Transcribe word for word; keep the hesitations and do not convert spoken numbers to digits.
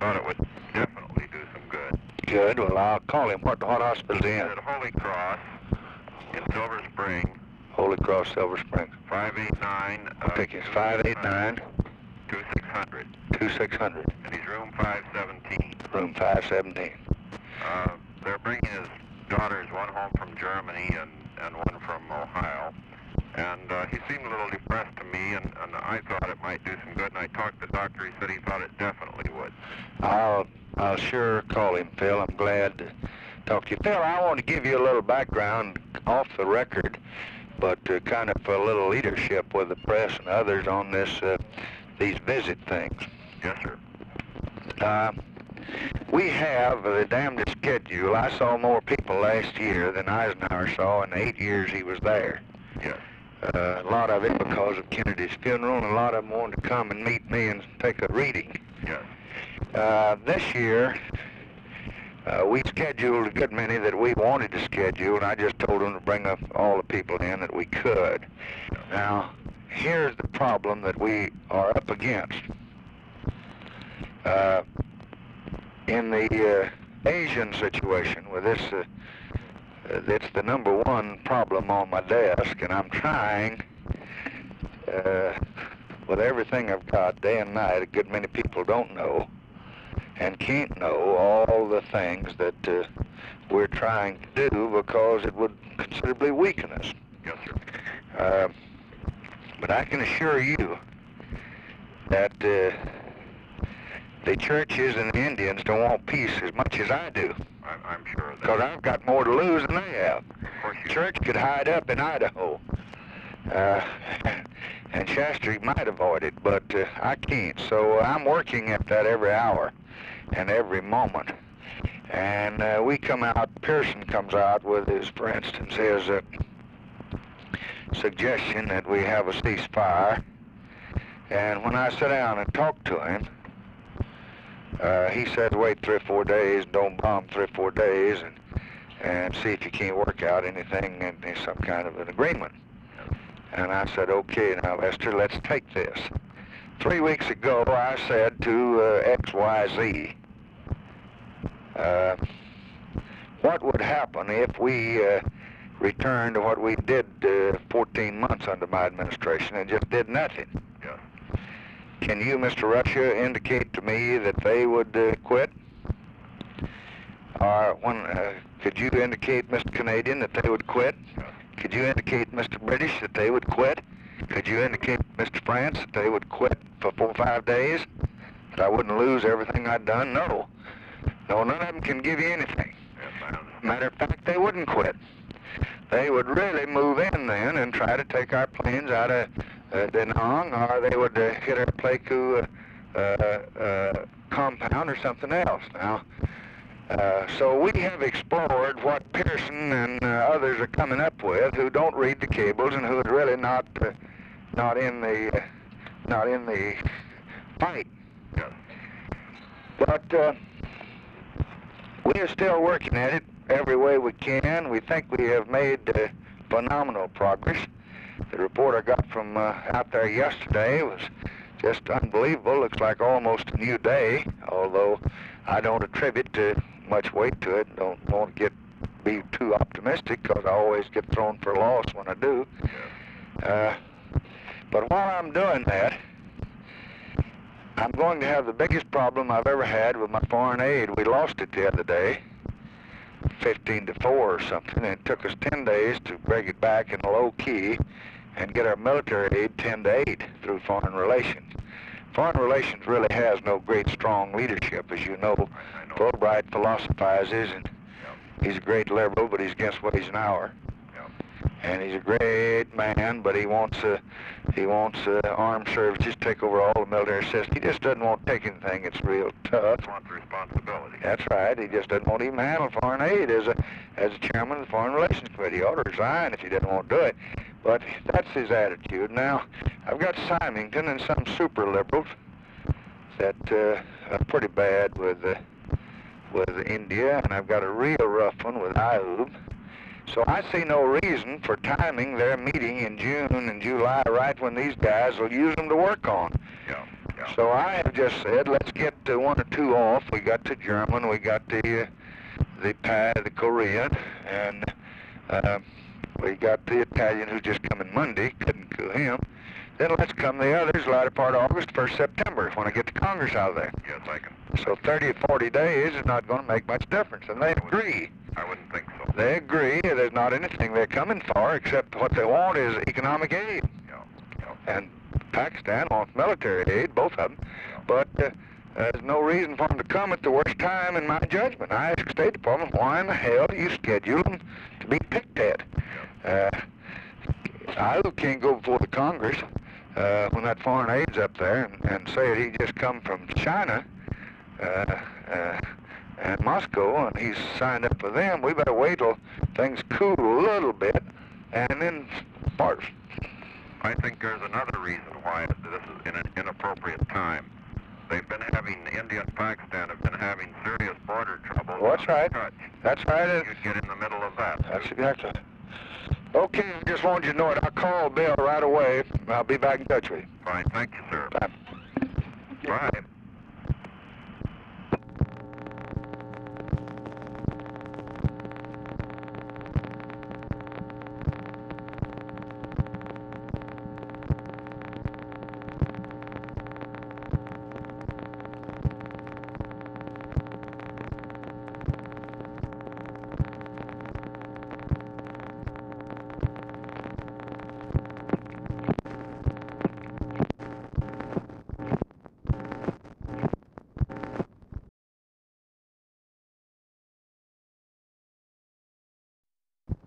thought it would definitely do some good. Good. Well, I'll call him. What, what hospital's he in? At Holy Cross in Silver Spring. Holy Cross, Silver Spring. five eight nine. I think it's five eight nine. two six hundred. two six hundred. And he's room five seventeen. Room five seventeen. Uh, they're bringing his daughters, one home from Germany and, and one from Ohio. And uh, he seemed a little depressed to me, and, and I thought it might do some good. And I talked to the doctor. He said he thought it definitely would. I'll, I'll sure call him, Phil. I'm glad to talk to you. Phil, I want to give you a little background off the record, but uh, kind of a little leadership with the press and others on this, uh, these visit things. Yes, sir. Uh, we have the damnedest schedule. I saw more people last year than Eisenhower saw in the eight years he was there. Yes. Uh, a lot of it because of Kennedy's funeral, and a lot of them wanted to come and meet me and take a reading. Yes. Uh, this year, uh, we scheduled a good many that we wanted to schedule, and I just told them to bring up all the people in that we could. Now, here's the problem that we are up against. Uh, in the uh, Asian situation with this, uh, uh, it's the number one problem on my desk, and I'm trying uh, with everything I've got day and night. A good many people don't know and can't know all the things that uh, we're trying to do because it would considerably weaken us. Yes, sir. Uh, but I can assure you that uh, the churches and the Indians don't want peace as much as I do. I'm, I'm sure of that. Because I've got more to lose than they have. Of course you Church could hide up in Idaho. Uh, and Shastry might avoid it, but uh, I can't. So I'm working at that every hour and every moment. And uh, we come out, Pearson comes out with his, for instance, his uh, suggestion that we have a ceasefire. And when I sit down and talk to him, uh, he said, wait three or four days, don't bomb three or four days, and, and see if you can't work out anything in, in some kind of an agreement. And I said, okay, now, Lester, let's take this. Three weeks ago, I said to uh, X Y Z, uh, what would happen if we uh, returned to what we did uh, fourteen months under my administration and just did nothing? Yeah. Can you, Mister Russia, indicate to me that they would uh, quit? Or when, uh, could you indicate, Mister Canadian, that they would quit? Yeah. Could you indicate, Mister British, that they would quit? Could you indicate, Mister France, that they would quit for four or five days? That I wouldn't lose everything I'd done? No. No, none of them can give you anything. Yes, I understand. Matter of fact, they wouldn't quit. They would really move in then and try to take our planes out of uh, Da Nang, or they would uh, hit our Pleiku uh, uh, compound or something else. Now, uh, so we have explored what Pearson and uh, others are coming up with, who don't read the cables and who are really not uh, not in the uh, not in the fight. Yes. But uh, we are still working at it every way we can. We think we have made uh, phenomenal progress. The report I got from uh, out there yesterday was just unbelievable. Looks like almost a new day, although I don't attribute uh, much weight to it. Don't want to get be too optimistic because I always get thrown for a loss when I do. Uh, but while I'm doing that, I'm going to have the biggest problem I've ever had with my foreign aid. We lost it the other day, fifteen to four or something, and it took us ten days to bring it back in a low key and get our military aid ten to eight through foreign relations. Foreign relations really has no great strong leadership, as you know. know. Fulbright philosophizes, and Yep. he's a great liberal, but he's against what he's an hour. Yep. And he's a great man, but he wants uh, he wants uh, armed services to take over all the military system. He just doesn't want to take anything. It's real tough. He wants responsibility. That's right. He just doesn't want to even handle foreign aid as a as a chairman of the Foreign Relations Committee. He ought to resign if he doesn't want to do it. But that's his attitude. Now, I've got Symington and some super liberals that uh, are pretty bad with uh, with India, and I've got a real rough one with Ayub. So I see no reason for timing their meeting in June and July right when these guys will use them to work on. Yeah. Yeah. So I have just said, let's get uh, one or two off. We got the German, we got the uh, the Pa- the Korean, and uh, we got the Italian who just come in Monday. Couldn't kill him. Then let's come the others latter part of August, first September, when I get the Congress out of there. Yes, I can. So thirty or forty days is not going to make much difference, and they agree. I wouldn't think so. They agree. There's not anything they're coming for except what they want is economic aid. Yeah, yeah. And Pakistan wants military aid, both of them. But uh, there's no reason for them to come at the worst time, in my judgment. I asked the State Department, why in the hell do you schedule them to be picked at? Uh, I can't go before the Congress uh, when that foreign aid's up there and, and say that he just come from China uh, uh, and Moscow, and he's signed up for them. We better wait till things cool a little bit and then start. I think there's another reason why this is in an inappropriate time. They've been having, India and Pakistan have been having serious border trouble. Well, that's right. Kutch. That's right. You'd get in the middle of that. That's exactly. Okay, I just wanted you to know it. I'll call Bill right away. I'll be back in touch with you. Fine. Thank you, sir. Bye. Bye.